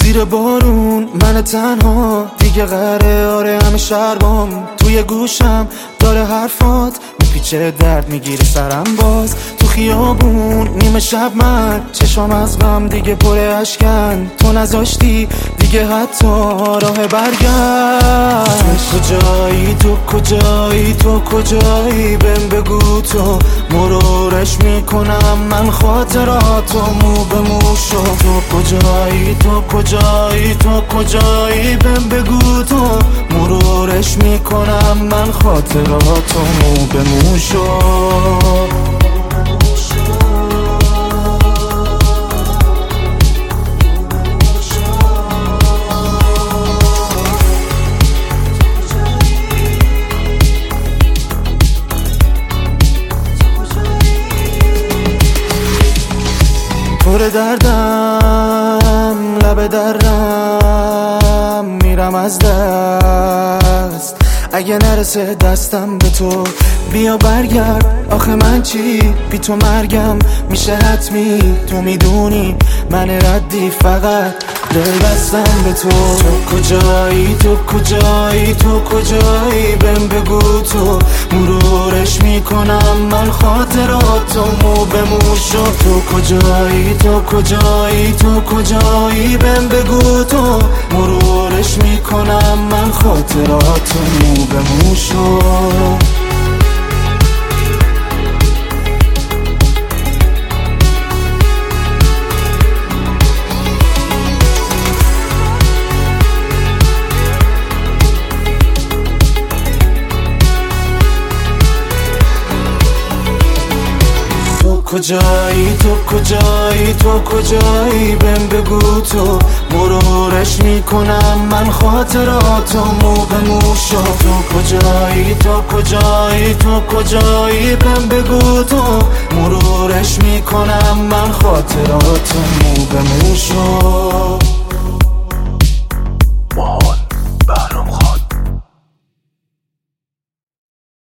زیر بارون من تنها دیگه قراره همه شربام توی گوشم داره حرفات میپیچه درد میگیره سرم باز تو خیابون نیمه شب من چشام از غم دیگه پر اشکن تو نذاشتی دیگه حتی راه برگشت تو کجایی بهم بگو تو مرورش میکنم من خاطراتو مو به مو شو تو کجایی بهم بگو تو مرورش میکنم من خاطراتو مو به مو شو پر دردم لب درم میرم از دست اگه نرسه دستم به تو بیا برگرد آخه من چی بی تو مرگم میشه حتمی تو میدونی من ردی فقط دل بستم به تو تو کجایی بهم بگو تو مرورش میکنم من خاطراتو مو به مو شو تو کجایی بهم بگو تو مرورش میکنم من خاطراتو مو به مو شو تو کجایی بهم بگو تو مرورش میکنم من خاطراتو مو به مو شو تو کجایی بهم بگو تو مرورش میکنم من خاطراتو